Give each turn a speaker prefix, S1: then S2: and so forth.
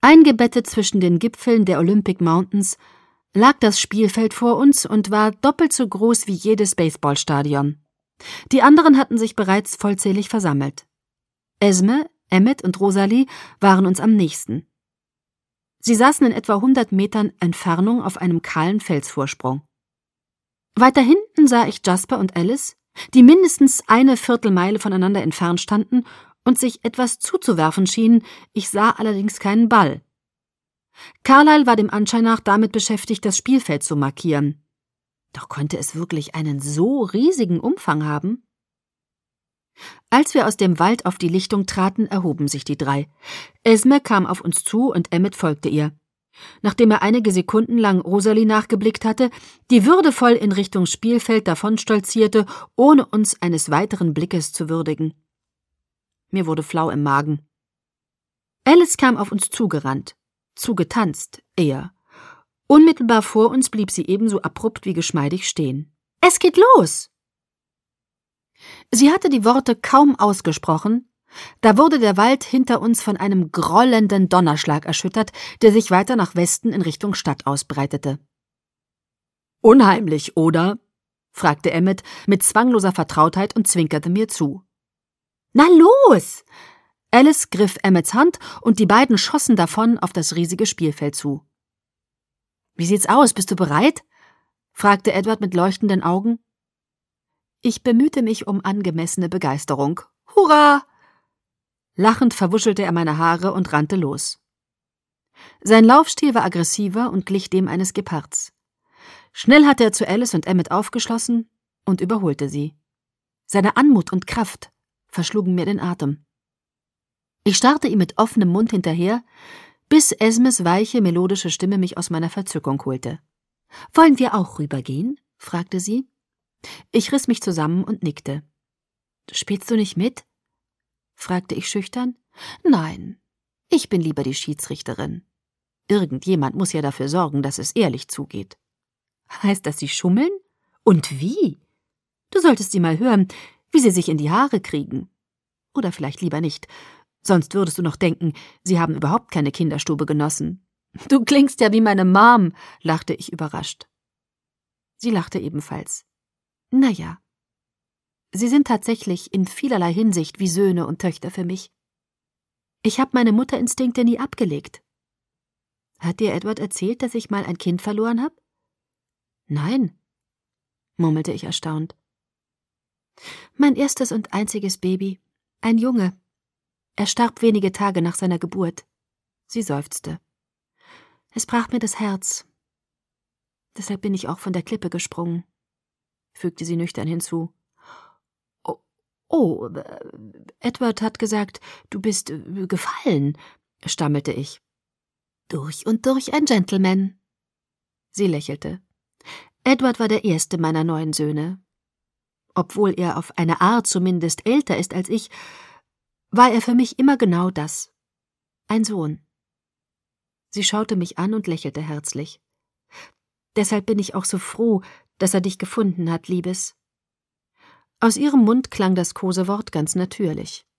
S1: Eingebettet zwischen den Gipfeln der Olympic Mountains lag das Spielfeld vor uns und war doppelt so groß wie jedes Baseballstadion. Die anderen hatten sich bereits vollzählig versammelt. Esme, Emmett und Rosalie waren uns am nächsten. Sie saßen in etwa 100 Metern Entfernung auf einem kahlen Felsvorsprung. Weiter hinten sah ich Jasper und Alice, die mindestens eine Viertelmeile voneinander entfernt standen und sich etwas zuzuwerfen schienen, ich sah allerdings keinen Ball. Carlyle war dem Anschein nach damit beschäftigt, das Spielfeld zu markieren. Doch konnte es wirklich einen so riesigen Umfang haben? Als wir aus dem Wald auf die Lichtung traten, erhoben sich die drei. Esme kam auf uns zu und Emmett folgte ihr. Nachdem er einige Sekunden lang Rosalie nachgeblickt hatte, die würdevoll in Richtung Spielfeld davonstolzierte, ohne uns eines weiteren Blickes zu würdigen. Mir wurde flau im Magen. Alice kam auf uns zugerannt, zugetanzt, eher. Unmittelbar vor uns blieb sie ebenso abrupt wie geschmeidig stehen. »Es geht los!« Sie hatte die Worte kaum ausgesprochen, da wurde der Wald hinter uns von einem grollenden Donnerschlag erschüttert, der sich weiter nach Westen in Richtung Stadt ausbreitete. »Unheimlich, oder?« fragte Emmett mit zwangloser Vertrautheit und zwinkerte mir zu. »Na los!« Alice griff Emmets Hand und die beiden schossen davon auf das riesige Spielfeld zu. »Wie sieht's aus? Bist du bereit?« fragte Edward mit leuchtenden Augen. Ich bemühte mich um angemessene Begeisterung. »Hurra!« Lachend verwuschelte er meine Haare und rannte los. Sein Laufstil war aggressiver und glich dem eines Gepards. Schnell hatte er zu Alice und Emmett aufgeschlossen und überholte sie. Seine Anmut und Kraft verschlugen mir den Atem. Ich starrte ihm mit offenem Mund hinterher, bis Esmes weiche, melodische Stimme mich aus meiner Verzückung holte. »Wollen wir auch rübergehen?« fragte sie. Ich riss mich zusammen und nickte. »Spielst du nicht mit?« fragte ich schüchtern. »Nein, ich bin lieber die Schiedsrichterin. Irgendjemand muss ja dafür sorgen, dass es ehrlich zugeht.« »Heißt das, sie schummeln? Und wie? Du solltest sie mal hören, wie sie sich in die Haare kriegen. Oder vielleicht lieber nicht, sonst würdest du noch denken, sie haben überhaupt keine Kinderstube genossen.« »Du klingst ja wie meine Mom«, lachte ich überrascht. Sie lachte ebenfalls. »Na ja, sie sind tatsächlich in vielerlei Hinsicht wie Söhne und Töchter für mich. Ich habe meine Mutterinstinkte nie abgelegt.« »Hat dir Edward erzählt, dass ich mal ein Kind verloren habe?« »Nein«, murmelte ich erstaunt. »Mein erstes und einziges Baby, ein Junge. Er starb wenige Tage nach seiner Geburt.« Sie seufzte. »Es brach mir das Herz. Deshalb bin ich auch von der Klippe gesprungen«, fügte sie nüchtern hinzu. »Oh, Edward hat gesagt, du bist gefallen«, stammelte ich. »Durch und durch ein Gentleman.« Sie lächelte. »Edward war der erste meiner 9 Söhne. Obwohl er auf eine Art zumindest älter ist als ich, war er für mich immer genau das. Ein Sohn.« Sie schaute mich an und lächelte herzlich. »Deshalb bin ich auch so froh, dass er dich gefunden hat, Liebes.« Aus ihrem Mund klang das Kosewort ganz natürlich.